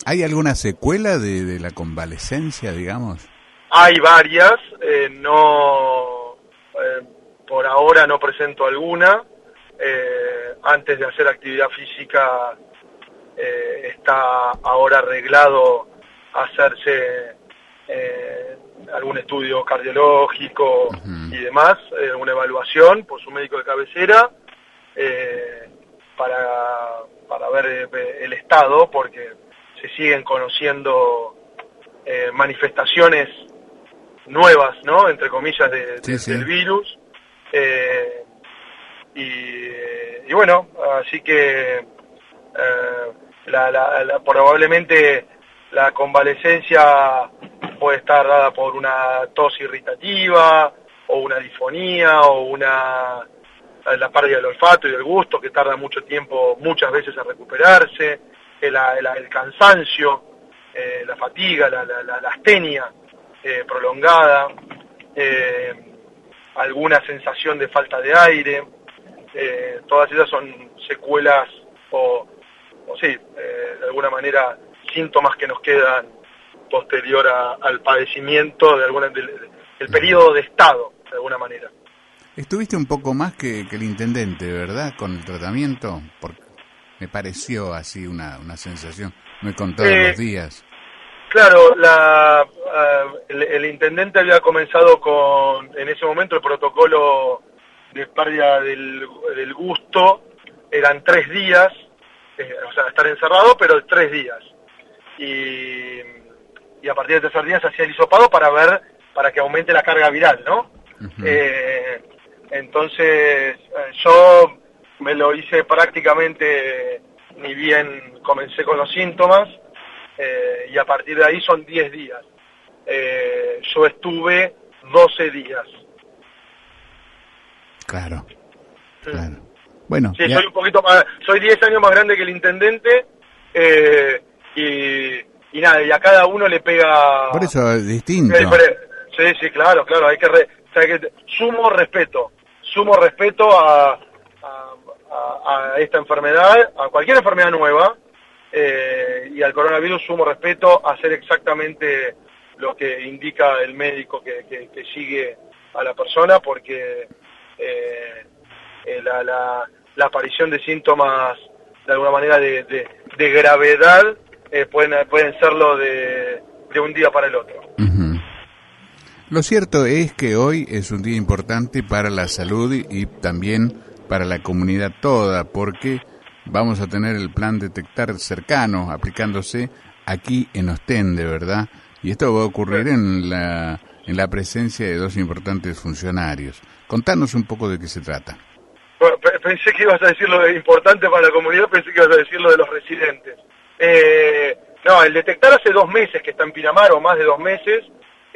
¿Hay alguna secuela de la convalecencia, digamos? Hay varias, no, por ahora no presento alguna. Antes de hacer actividad física está ahora arreglado hacerse algún estudio cardiológico y demás, una evaluación por su médico de cabecera para ver el estado, porque se siguen conociendo manifestaciones nuevas, ¿no? Entre comillas, del virus. Y bueno, así que probablemente la convalecencia puede estar dada por una tos irritativa, o una disfonía, o la pérdida del olfato y del gusto, que tarda mucho tiempo, muchas veces, a recuperarse, el cansancio, la fatiga, la astenia prolongada, alguna sensación de falta de aire. Todas esas son secuelas de alguna manera síntomas que nos quedan posterior al padecimiento del periodo de estado, de alguna manera. Estuviste un poco más que el intendente, ¿verdad?, con el tratamiento, porque me pareció así una sensación, no he contado los días. Claro, el intendente había comenzado en ese momento el protocolo de pérdida del gusto, eran 3 días, o sea, estar encerrado, pero 3 días. Y a partir del tercer día se hacía el hisopado para que aumente la carga viral, ¿no? Entonces, yo me lo hice prácticamente, ni bien comencé con los síntomas, y a partir de ahí son 10 días. Yo estuve 12 días. Claro. Bueno, sí, soy 10 años más grande que el intendente, y nada, y a cada uno le pega... Por eso es distinto. Sí, claro, hay que sumo respeto a esta enfermedad, a cualquier enfermedad nueva, y al coronavirus sumo respeto a hacer exactamente lo que indica el médico que sigue a la persona, porque la aparición de síntomas de alguna manera de gravedad pueden serlo de un día para el otro. Lo cierto es que hoy es un día importante para la salud y también para la comunidad toda, porque vamos a tener el plan Detectar cercano aplicándose aquí en Ostende, ¿verdad? Y esto va a ocurrir en la presencia de 2 importantes funcionarios. Contanos un poco de qué se trata. Bueno, pensé que ibas a decir lo de importante para la comunidad, pensé que ibas a decir lo de los residentes. No, el Detectar hace 2 meses que está en Pinamar, o más de 2 meses.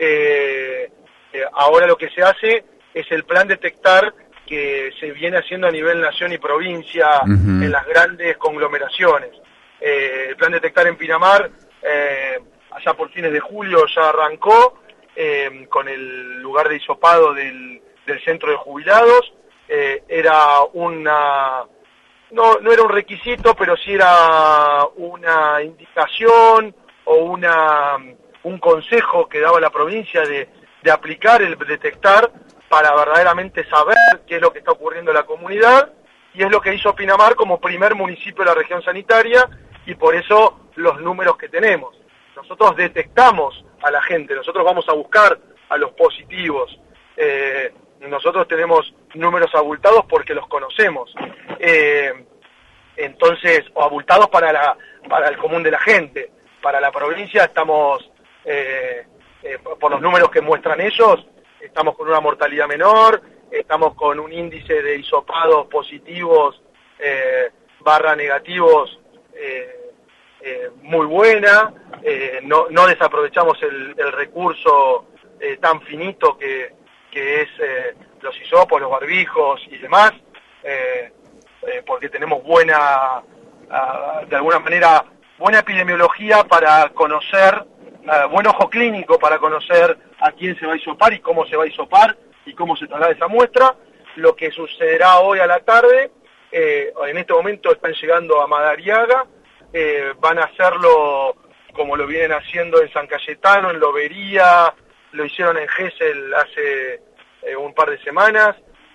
Ahora lo que se hace es el plan Detectar que se viene haciendo a nivel nación y provincia en las grandes conglomeraciones. El plan Detectar en Pinamar, allá por fines de julio ya arrancó, con el lugar de hisopado del centro de jubilados. Era no era un requisito, pero sí era una indicación o un consejo que daba la provincia de aplicar el Detectar para verdaderamente saber qué es lo que está ocurriendo en la comunidad, y es lo que hizo Pinamar como primer municipio de la región sanitaria, y por eso los números que tenemos. Nosotros detectamos a la gente, nosotros vamos a buscar a los positivos, nosotros tenemos números abultados porque los conocemos, entonces, o abultados para el común de la gente. Para la provincia estamos, por los números que muestran ellos, estamos con una mortalidad menor, estamos con un índice de hisopados positivos / negativos muy buena, no desaprovechamos el recurso tan finito que es los hisopos, los barbijos y demás, porque tenemos de alguna manera, buena epidemiología para conocer, buen ojo clínico para conocer a quién se va a hisopar y cómo se va a hisopar y cómo se traslada esa muestra. Lo que sucederá hoy a la tarde, en este momento están llegando a Madariaga, van a hacerlo como lo vienen haciendo en San Cayetano, en Lobería, lo hicieron en Gesell hace un par de semanas.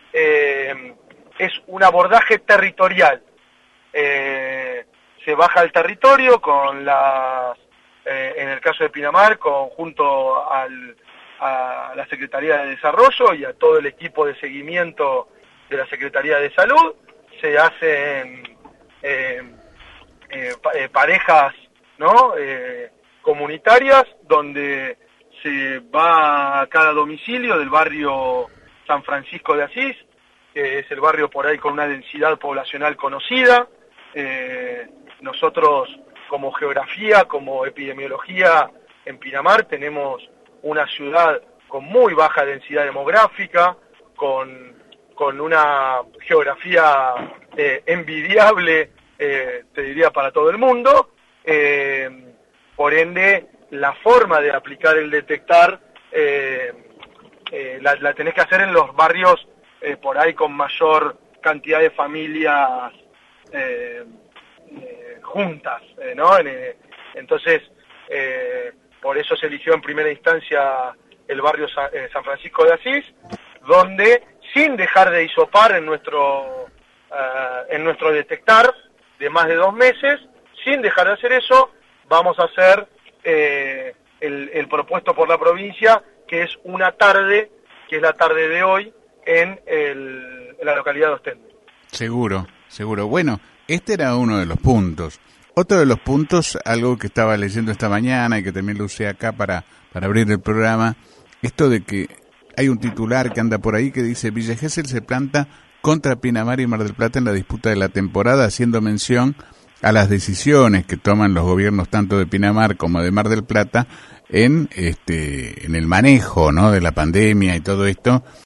Es un abordaje territorial. Se baja al territorio con en el caso de Pinamar, junto a la Secretaría de Desarrollo y a todo el equipo de seguimiento de la Secretaría de Salud. Se hacen parejas, ¿no? Comunitarias, donde se va a cada domicilio del barrio San Francisco de Asís, que es el barrio por ahí con una densidad poblacional conocida. Nosotros, como geografía, como epidemiología, en Pinamar tenemos una ciudad con muy baja densidad demográfica, con una geografía envidiable, te diría, para todo el mundo. Por ende, la forma de aplicar el detectar la tenés que hacer en los barrios por ahí con mayor cantidad de familias juntas, ¿no? Entonces, por eso se eligió en primera instancia el barrio San Francisco de Asís, donde, sin dejar de hisopar en nuestro detectar de más de 2 meses, sin dejar de hacer eso, vamos a hacer el propuesto por la provincia, que es una tarde, que es la tarde de hoy, en la localidad de Ostende. Seguro. Bueno, este era uno de los puntos. Otro de los puntos, algo que estaba leyendo esta mañana y que también lo usé acá para abrir el programa, esto de que hay un titular que anda por ahí que dice: Villa Gesell se planta contra Pinamar y Mar del Plata en la disputa de la temporada, haciendo mención a las decisiones que toman los gobiernos tanto de Pinamar como de Mar del Plata en el manejo, ¿no?, de la pandemia y todo esto,